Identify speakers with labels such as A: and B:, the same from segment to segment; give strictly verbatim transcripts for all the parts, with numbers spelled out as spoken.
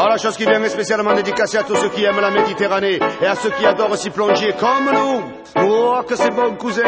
A: Voilà, chose qui vient est spécialement dédicacée à tous ceux qui aiment la Méditerranée et à ceux qui adorent s'y plonger comme nous. Oh, que c'est bon, cousin.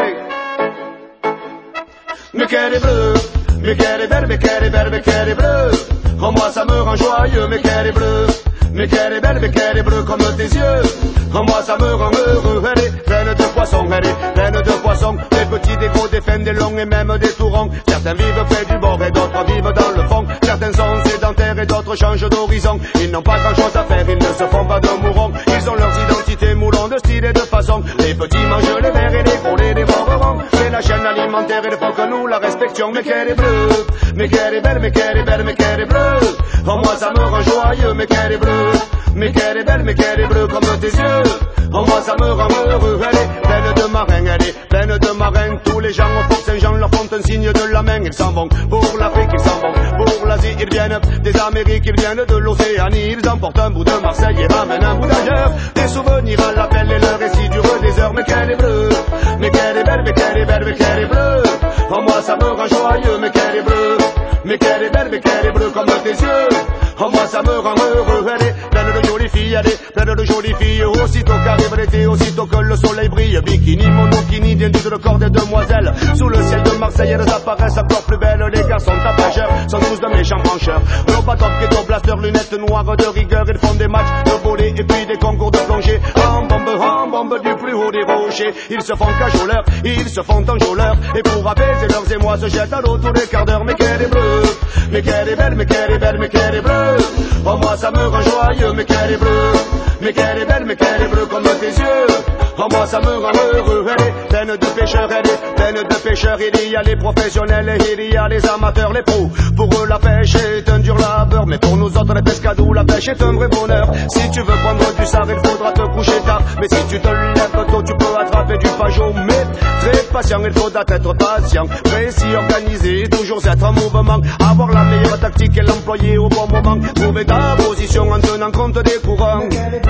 A: Mais qu'elle est bleue, mais qu'elle est belle, mais qu'elle est belle, mais qu'elle est bleue. Oh, moi ça me rend joyeux, mais qu'elle est bleue. Mais qu'elle est belle, mais qu'elle est bleue comme tes yeux. Oh, moi ça me rend heureux. Elle est pleine de poissons, elle est pleine de poissons. Des petits, des gros, des fins, des longs et même des tourons. Certains vivent près du bord et d'autres vivent dans le fond. Certains sont sédentaires et d'autres changent d'horizon. Ils n'ont pas grand chose à faire, ils ne se font pas de mourons. Ils ont leurs identités moulant de style et de façon. Les petits mangent les verts et les gros les dévoreront. C'est la chaîne alimentaire, il faut que nous la respections. Mais qu'elle est bleue, mais qu'elle est belle, mais qu'elle est belle, mais qu'elle est bleue. Oh, moi ça me rend joyeux, mais qu'elle est bleue. Mais qu'elle est belle, mais qu'elle est bleue comme tes yeux. Oh, moi ça me rend heureux. Elle est pleine de marins, elle est pleine de marins. Tous les gens au Fort Saint-Jean leur font un signe de la main. Ils s'en vont pour l'Afrique, ils s'en vont pour l'Asie. Ils viennent des Amériques, ils viennent de l'Océanie. Ils emportent un bout de Marseille et ramènent un bout d'ailleurs. Des souvenirs à l'appel et le récit dure des heures. Mais qu'elle est bleue, mais qu'elle est belle, mais qu'elle est belle, mais qu'elle est bleue. Oh, moi ça me rend joyeux, mais qu'elle est bleue. Mais qu'elle est belle, mais qu'elle est bleue comme tes yeux. Oh, moi ça me rend heureux. Elle est pleine de jolies filles, elle est pleine de jolies filles. Aussitôt qu'arrive l'été, aussitôt que le soleil brille. Bikini, monokini, dénudent le corps des demoiselles. Sous le ciel de Marseille, elles apparaissent encore plus belles. Les garçons tapageurs sont tous de méchants brancheurs. Lopatop, ghetto, blaster, lunettes noires de rigueur. Ils font des matchs de volley et puis des concours de plongée. En bombe, en bombe du plus haut des rochers. Ils se font cajoleurs, ils se font enjôleurs. Et pour apaiser leurs émois, se jettent à l'eau tous les quarts d'heure. Mais qu'elle est bleue, mais qu'elle est belle, mais qu'elle est belle, mais qu'elle est bleue. Oh, moi ça me rend joyeux, mais qu'elle est bleue. Mais qu'elle est belle, mais qu'elle est bleue comme tes yeux. Oh, moi ça me rend heureux. Elle est pleine de pêcheurs, elle est pleine de pêcheurs. Il y a les professionnels et il y a les amateurs, les pros. Pour eux la pêche est un dur labeur, mais pour nous autres les pescadous la pêche est un vrai bonheur. Si tu veux prendre du sard, il faudra te coucher tard. Mais si tu te lèves tôt, tu peux attraper du pajot. Mais très patient, il faudra être patient, précis, organisé, toujours être en mouvement. Avoir la meilleure tactique et l'employer au bon moment. Trouver ta position en tenant compte des courants.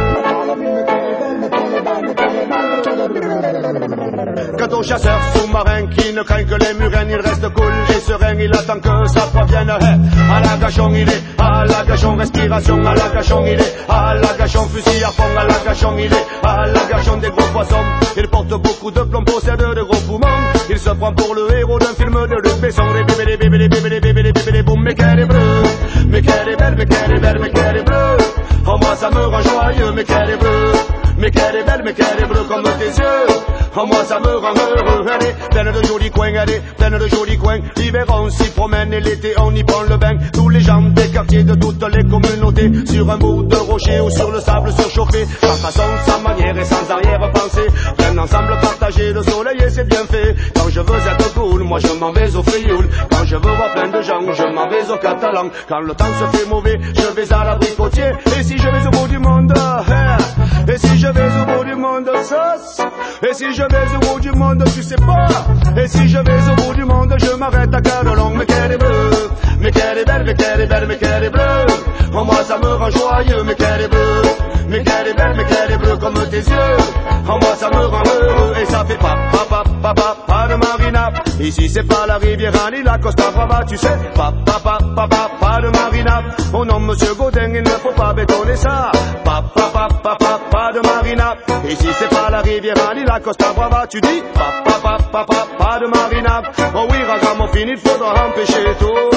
A: Quant au chasseur sous-marin qui ne craint que les murènes, il reste cool et serein, il attend que ça provienne. Hey, à la gachon il est, à la gachon respiration, à la gachon il est, à la gachon fusil à fond, à la gachon il est, à la gachon des gros poissons. Il porte beaucoup de plomb, possède de gros poumons. Il se prend pour le héros d'un film de Luc Besson. Les bébés, les bébés, les bébés, les bébés, les bébés, les boum. Mais qu'elle est bleue, mais qu'elle est belle, mais qu'elle est belle, mais qu'elle est bleue. Oh, moi ça me rend joyeux, mais qu'elle est bleue. Mais qu'elle est belle, mais qu'elle est bleue comme tes yeux. Oh, moi ça me rend heureux. Elle est pleine de jolis coins, elle est pleine de jolis coins. L'hiver on s'y promène et l'été on y prend le bain. Tous les gens des quartiers de toutes les communautés, sur un bout de rocher ou sur le sable surchauffé. Par façon, sa manière et sans arrière-pensée, viennent ensemble partager le soleil et c'est bien fait. Quand je veux être cool, moi je m'en vais au Frioul. Quand je veux voir plein de gens, je m'en vais au Catalan. Quand le temps se fait mauvais, je vais à l'abricotier. Et si je vais au bout du monde, eh, et si je vais au bout du monde, sauce. Et si je vais au bout du monde, tu sais pas. Et si je vais au bout du monde, je m'arrête à Carolong. Mais qu'elle est bleue, mais qu'elle est belle, mais qu'elle est belle, mais qu'elle est bleue. Oh, moi ça me rend joyeux, mais qu'elle est bleue. Mais qu'elle est belle, mais qu'elle est bleue comme tes yeux. Oh, moi ça me rend heureux et ça fait pas, pas, pas, pas, pas, pas de marina. Ici c'est pas la rivière ni la Costa Brava, tu sais. Pas, pas, pas, pas, pas, pas de marina. Oh non, monsieur Godin, il ne faut pas bétonner ça. Pas, pas, pas, pas, pas, pas de marina. Ici c'est pas la rivière ni la Costa Brava, tu dis. Pas, pas, pas, pas, pas, pas de marina. Oh oui, ragamuffin, il faudra empêcher tout.